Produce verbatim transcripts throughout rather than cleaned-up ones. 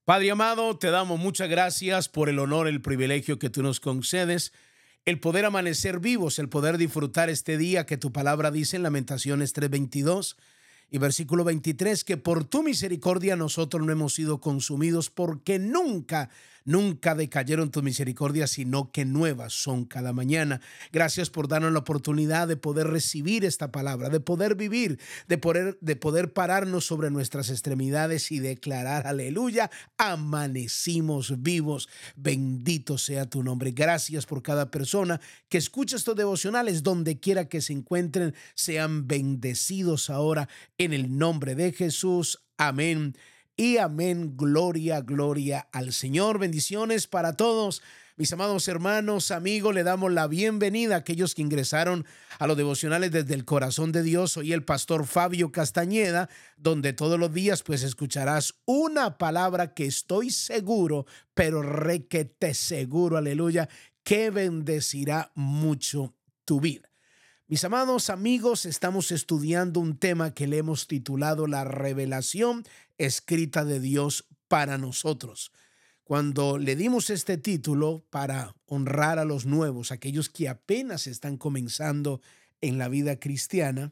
Padre amado, te damos muchas gracias por el honor, el privilegio que tú nos concedes, el poder amanecer vivos, el poder disfrutar este día que tu palabra dice en Lamentaciones tres veintidós y versículo veintitrés, que por tu misericordia nosotros no hemos sido consumidos, porque nunca, nunca decayeron tus misericordias, sino que nuevas son cada mañana. Gracias por darnos la oportunidad de poder recibir esta palabra, de poder vivir, de poder, de poder pararnos sobre nuestras extremidades y declarar, aleluya, amanecimos vivos. Bendito sea tu nombre. Gracias por cada persona que escucha estos devocionales, donde quiera que se encuentren, sean bendecidos ahora en el nombre de Jesús. Amén y amén. Gloria, gloria al Señor. Bendiciones para todos. Mis amados hermanos, amigos, le damos la bienvenida a aquellos que ingresaron a los devocionales desde el corazón de Dios. Soy el pastor Fabio Castañeda, donde todos los días pues escucharás una palabra que estoy seguro, pero requete seguro, aleluya, que bendecirá mucho tu vida. Mis amados amigos, estamos estudiando un tema que le hemos titulado La revelación escrita de Dios para nosotros. Cuando le dimos este título para honrar a los nuevos, aquellos que apenas están comenzando en la vida cristiana,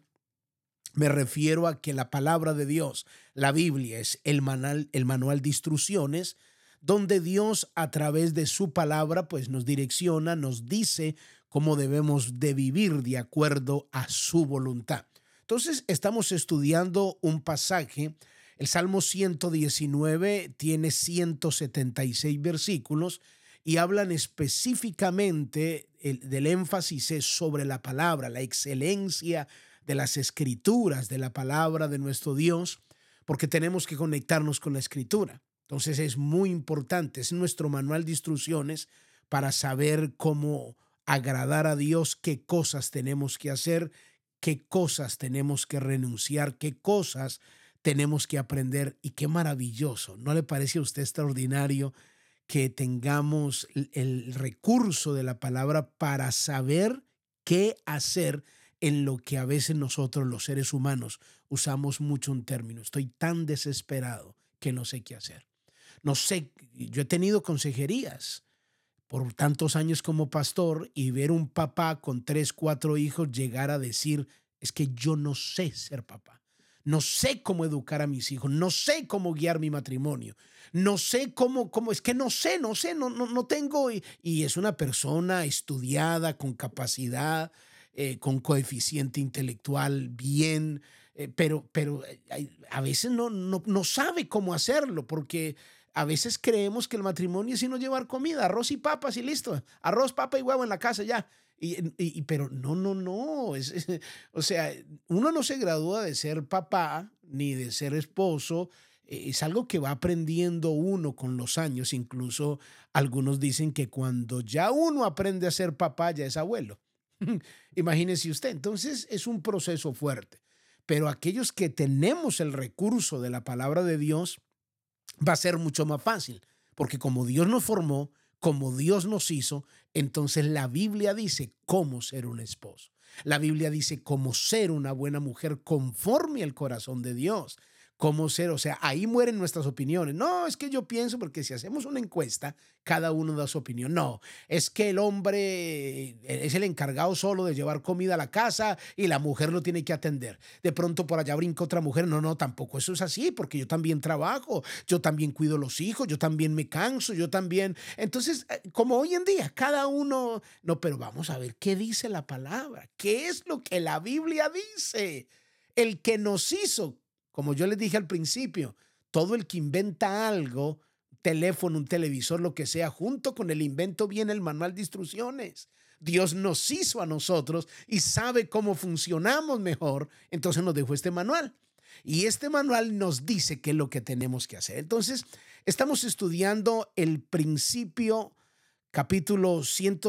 me refiero a que la palabra de Dios, la Biblia, es el manual, el manual de instrucciones, donde Dios a través de su palabra pues nos direcciona, nos dice cómo debemos de vivir de acuerdo a su voluntad. Entonces estamos estudiando un pasaje. El Salmo ciento diecinueve tiene ciento setenta y seis versículos y hablan específicamente el, del énfasis es sobre la palabra, la excelencia de las escrituras, de la palabra de nuestro Dios, porque tenemos que conectarnos con la escritura. Entonces es muy importante, es nuestro manual de instrucciones para saber cómo agradar a Dios, qué cosas tenemos que hacer, qué cosas tenemos que renunciar, qué cosas tenemos que aprender. Y qué maravilloso, ¿no le parece a usted extraordinario que tengamos el, el recurso de la palabra para saber qué hacer en lo que a veces nosotros los seres humanos usamos mucho un término? Estoy tan desesperado que no sé qué hacer. No sé, yo he tenido consejerías por tantos años como pastor y ver un papá con tres, cuatro hijos llegar a decir, es que yo no sé ser papá. No sé cómo educar a mis hijos, no sé cómo guiar mi matrimonio, no sé cómo, cómo es que no sé, no sé, no, no, no tengo. Y, y es una persona estudiada, con capacidad, eh, con coeficiente intelectual bien, eh, pero, pero eh, a veces no, no, no sabe cómo hacerlo, porque a veces creemos que el matrimonio es sino llevar comida, arroz y papas y listo, arroz, papa y huevo en la casa ya. Y, y, y pero no, no, no, es, es, o sea, uno no se gradúa de ser papá ni de ser esposo, eh, es algo que va aprendiendo uno con los años. Incluso algunos dicen que cuando ya uno aprende a ser papá ya es abuelo. Imagínese usted, entonces es un proceso fuerte, pero aquellos que tenemos el recurso de la palabra de Dios, va a ser mucho más fácil, porque como Dios nos formó, como Dios nos hizo, entonces la Biblia dice cómo ser un esposo. La Biblia dice cómo ser una buena mujer conforme al corazón de Dios. Cómo ser, o sea, ahí mueren nuestras opiniones. No, es que yo pienso, porque si hacemos una encuesta, cada uno da su opinión. No, es que el hombre es el encargado solo de llevar comida a la casa y la mujer lo tiene que atender. De pronto por allá brinca otra mujer. No, no, tampoco eso es así, porque yo también trabajo, yo también cuido los hijos, yo también me canso, yo también. Entonces, eh, como hoy en día, cada uno, no, pero vamos a ver qué dice la palabra, qué es lo que la Biblia dice. El que nos hizo, como yo les dije al principio, todo el que inventa algo, teléfono, un televisor, lo que sea, junto con el invento viene el manual de instrucciones. Dios nos hizo a nosotros y sabe cómo funcionamos mejor, entonces nos dejó este manual. Y este manual nos dice qué es lo que tenemos que hacer. Entonces, estamos estudiando el principio, capítulo ciento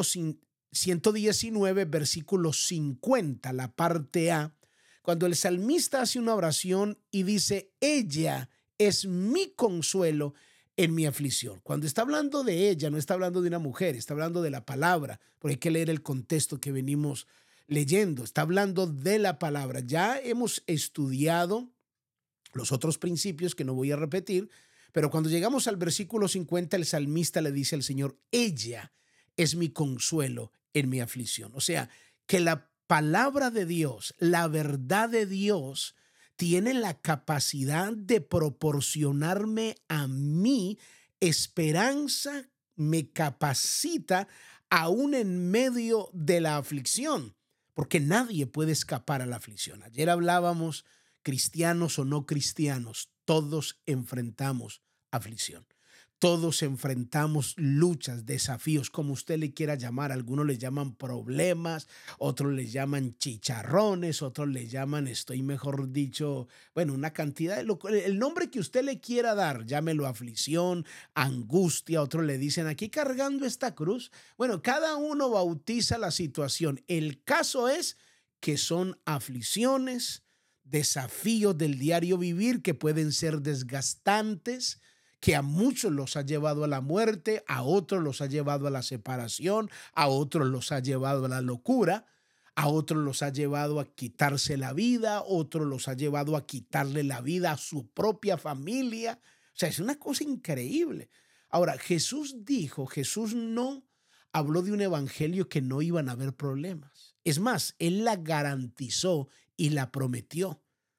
diecinueve, versículo cincuenta, la parte A, cuando el salmista hace una oración y dice, ella es mi consuelo en mi aflicción. Cuando está hablando de ella, no está hablando de una mujer, está hablando de la palabra, porque hay que leer el contexto que venimos leyendo. Está hablando de la palabra. Ya hemos estudiado los otros principios que no voy a repetir, Pero cuando llegamos al versículo cincuenta, el salmista le dice al Señor, ella es mi consuelo en mi aflicción. O sea, que la palabra de Dios, la verdad de Dios, tiene la capacidad de proporcionarme a mí esperanza, me capacita aún en medio de la aflicción, porque nadie puede escapar a la aflicción. Ayer hablábamos, cristianos o no cristianos, todos enfrentamos aflicción. Todos enfrentamos luchas, desafíos, como usted le quiera llamar. Algunos le llaman problemas, otros le llaman chicharrones, otros le llaman, estoy mejor dicho, bueno, una cantidad de lo, el nombre que usted le quiera dar, llámelo aflicción, angustia, otros le dicen aquí cargando esta cruz. Bueno, cada uno bautiza la situación. El caso es que son aflicciones, desafíos del diario vivir que pueden ser desgastantes, que a muchos los ha llevado a la muerte, a otros los ha llevado a la separación, a otros los ha llevado a la locura, a otros los ha llevado a quitarse la vida, otros los ha llevado a quitarle la vida a su propia familia. O sea, es una cosa increíble. Ahora, Jesús dijo, Jesús no habló de un evangelio que no iban a haber problemas. Es más, Él la garantizó y la prometió.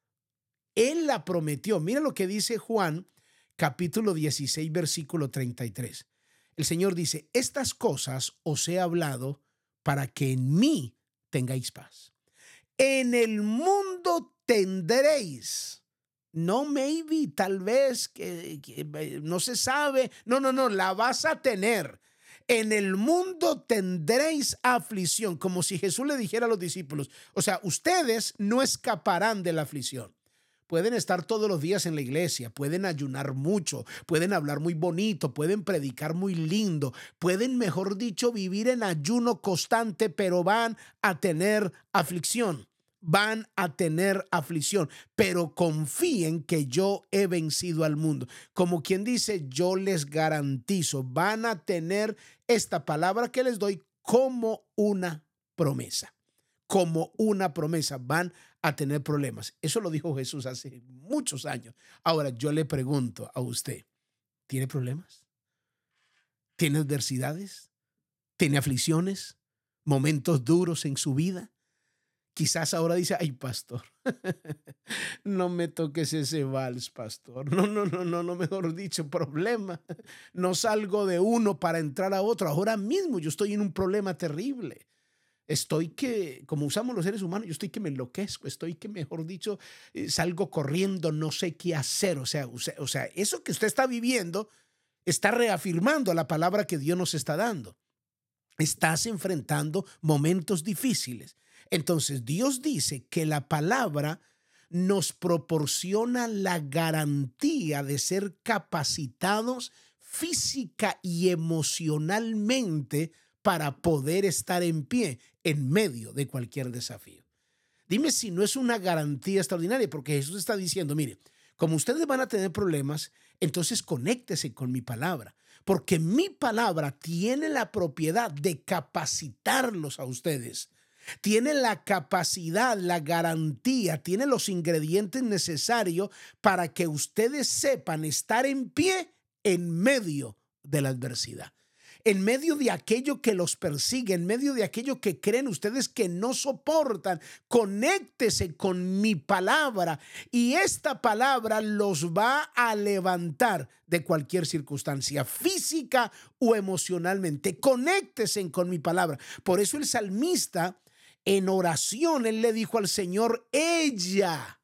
Él la prometió. Mira lo que dice Juan, capítulo dieciséis, versículo treinta y tres. El Señor dice, estas cosas os he hablado para que en mí tengáis paz. En el mundo tendréis, no maybe, tal vez, que, que no se sabe, no, no, no, la vas a tener. En el mundo tendréis aflicción, como si Jesús le dijera a los discípulos, o sea, ustedes no escaparán de la aflicción. Pueden estar todos los días en la iglesia, pueden ayunar mucho, pueden hablar muy bonito, pueden predicar muy lindo, pueden, mejor dicho, vivir en ayuno constante, pero van a tener aflicción, van a tener aflicción, pero confíen que yo he vencido al mundo. Como quien dice, yo les garantizo, van a tener esta palabra que les doy como una promesa. Como una promesa, van a tener problemas. Eso lo dijo Jesús hace muchos años. Ahora yo le pregunto a usted, ¿tiene problemas? ¿Tiene adversidades? ¿Tiene aflicciones? ¿Momentos duros en su vida? Quizás ahora dice, ay, pastor, no me toques ese vals, pastor. No, no, no, no, no, mejor dicho, problema. No salgo de uno para entrar a otro. Ahora mismo yo estoy en un problema terrible. Estoy que, como usamos los seres humanos, yo estoy que me enloquezco, estoy que, mejor dicho, eh, salgo corriendo, no sé qué hacer. O sea, o sea, o sea, eso que usted está viviendo está reafirmando la palabra que Dios nos está dando. Estás enfrentando momentos difíciles. Entonces, Dios dice que la palabra nos proporciona la garantía de ser capacitados física y emocionalmente para poder estar en pie en medio de cualquier desafío. Dime si no es una garantía extraordinaria, porque Jesús está diciendo, mire, como ustedes van a tener problemas, entonces conéctese con mi palabra, porque mi palabra tiene la propiedad de capacitarlos a ustedes. Tiene la capacidad, la garantía, tiene los ingredientes necesarios para que ustedes sepan estar en pie en medio de la adversidad. En medio de aquello que los persigue, en medio de aquello que creen ustedes que no soportan, conéctese con mi palabra y esta palabra los va a levantar de cualquier circunstancia física o emocionalmente. Conéctese con mi palabra. Por eso el salmista en oración, él le dijo al Señor, ella,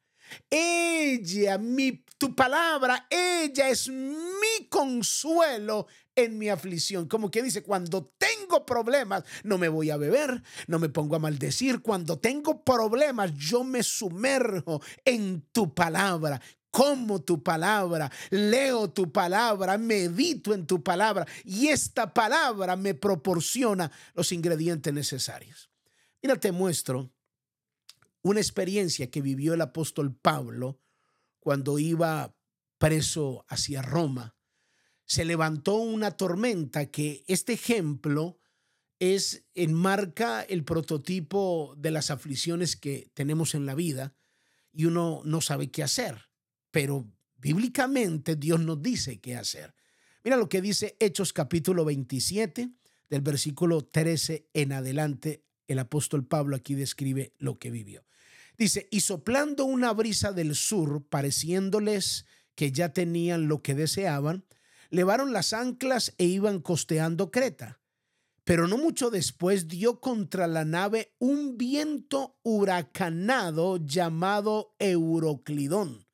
ella, mi, tu palabra, ella es mi consuelo en mi aflicción. Como que dice, cuando tengo problemas, no me voy a beber, no me pongo a maldecir. Cuando tengo problemas, yo me sumerjo en tu palabra. Como tu palabra, leo tu palabra, medito en tu palabra y esta palabra me proporciona los ingredientes necesarios. Mira, te muestro una experiencia que vivió el apóstol Pablo cuando iba preso hacia Roma. Se levantó una tormenta que este ejemplo es, enmarca el prototipo de las aflicciones que tenemos en la vida y uno no sabe qué hacer, pero bíblicamente Dios nos dice qué hacer. Mira lo que dice Hechos capítulo veintisiete, del versículo trece en adelante. El apóstol Pablo aquí describe lo que vivió. Dice, y soplando una brisa del sur, pareciéndoles que ya tenían lo que deseaban, levaron las anclas e iban costeando Creta. Pero no mucho después dio contra la nave un viento huracanado llamado Euroclidón.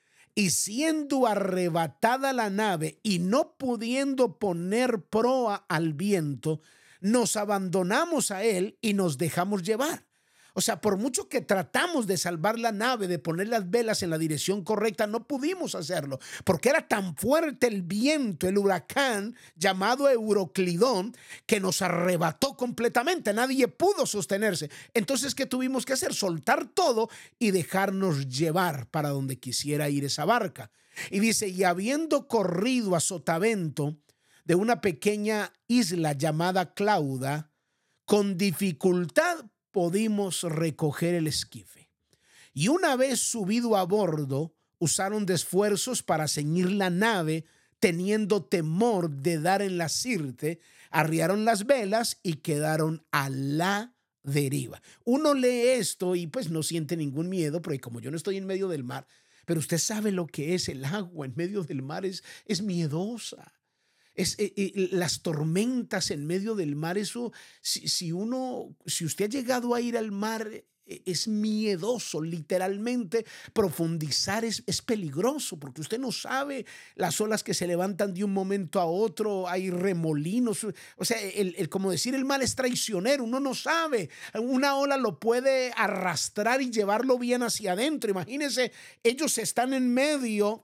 Y siendo arrebatada la nave y no pudiendo poner proa al viento, nos abandonamos a él y nos dejamos llevar. O sea, por mucho que tratamos de salvar la nave, de poner las velas en la dirección correcta, no pudimos hacerlo, porque era tan fuerte el viento, el huracán llamado Euroclidón, que nos arrebató completamente. Nadie pudo sostenerse. Entonces, ¿qué tuvimos que hacer? Soltar todo y dejarnos llevar para donde quisiera ir esa barca. Y dice, y habiendo corrido a sotavento de una pequeña isla llamada Clauda, con dificultad pudimos recoger el esquife. Y una vez subido a bordo, usaron de esfuerzos para ceñir la nave, teniendo temor de dar en la sirte, arriaron las velas y quedaron a la deriva. Uno lee esto y pues no siente ningún miedo, porque como yo no estoy en medio del mar, pero usted sabe lo que es el agua en medio del mar, es, es miedosa. Es, eh, eh, las tormentas en medio del mar, eso, si, si uno, si usted ha llegado a ir al mar, eh, es miedoso, literalmente. Profundizar es, es peligroso, porque usted no sabe las olas que se levantan de un momento a otro, hay remolinos, o sea, el, el, como decir el mar es traicionero, uno no sabe, una ola lo puede arrastrar y llevarlo bien hacia adentro. Imagínense, ellos están en medio,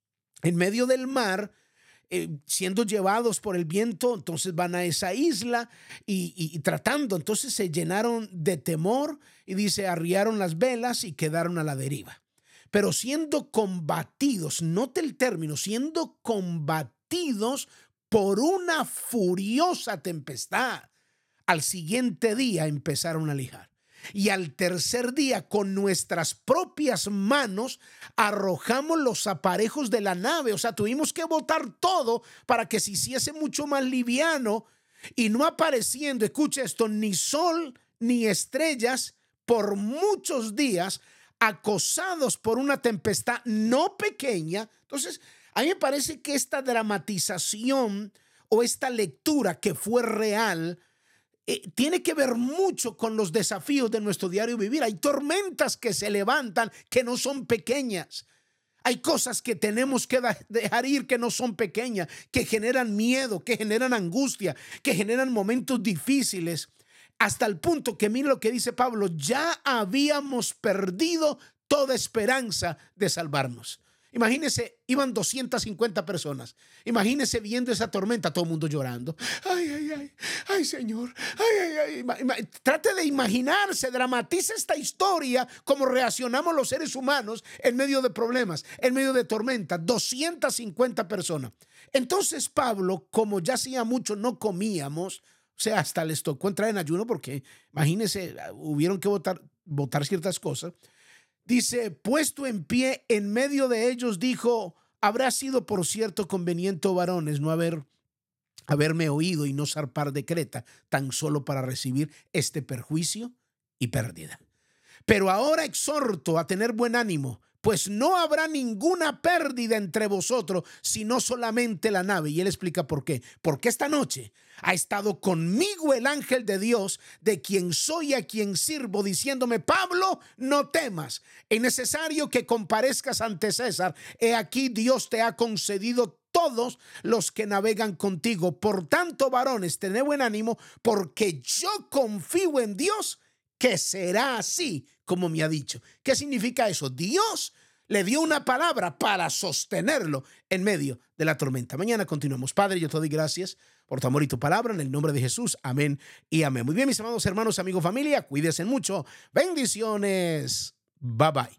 en medio del mar, Eh, siendo llevados por el viento. Entonces van a esa isla y, y, y tratando, entonces se llenaron de temor y dice, arriaron las velas y quedaron a la deriva. Pero siendo combatidos, note el término, siendo combatidos por una furiosa tempestad, al siguiente día empezaron a lijar. Y al tercer día, con nuestras propias manos, arrojamos los aparejos de la nave. O sea, tuvimos que botar todo para que se hiciese mucho más liviano. Y no apareciendo, escuche esto, ni sol ni estrellas por muchos días, acosados por una tempestad no pequeña. Entonces, a mí me parece que esta dramatización o esta lectura que fue real, Eh, tiene que ver mucho con los desafíos de nuestro diario vivir. Hay tormentas que se levantan que no son pequeñas. Hay cosas que tenemos que dejar ir que no son pequeñas, que generan miedo, que generan angustia, que generan momentos difíciles, hasta el punto que mire lo que dice Pablo, ya habíamos perdido toda esperanza de salvarnos. Imagínese, iban doscientas cincuenta personas. Imagínese viendo esa tormenta, todo el mundo llorando. Ay, ay, ay, ay, Señor. Ay, ay, ay. Trate de imaginarse, dramatice esta historia, como reaccionamos los seres humanos en medio de problemas, en medio de tormentas. doscientas cincuenta personas. Entonces Pablo, como ya hacía mucho no comíamos, o sea, hasta les tocó entrar en ayuno porque, imagínense, hubieron que votar, votar ciertas cosas. Dice, puesto en pie en medio de ellos, dijo, habrá sido por cierto conveniente, oh varones, no haber, haberme oído y no zarpar de Creta, tan solo para recibir este perjuicio y pérdida. Pero ahora exhorto a tener buen ánimo, pues no habrá ninguna pérdida entre vosotros, sino solamente la nave. Y él explica por qué. Porque esta noche ha estado conmigo el ángel de Dios, de quien soy y a quien sirvo, diciéndome, Pablo, no temas. Es necesario que comparezcas ante César. He aquí Dios te ha concedido todos los que navegan contigo. Por tanto, varones, tened buen ánimo, porque yo confío en Dios, que será así como me ha dicho. ¿Qué significa eso? Dios le dio una palabra para sostenerlo en medio de la tormenta. Mañana continuamos. Padre, yo te doy gracias por tu amor y tu palabra en el nombre de Jesús. Amén y amén. Muy bien, mis amados hermanos, amigos, familia, cuídense mucho. Bendiciones. Bye bye.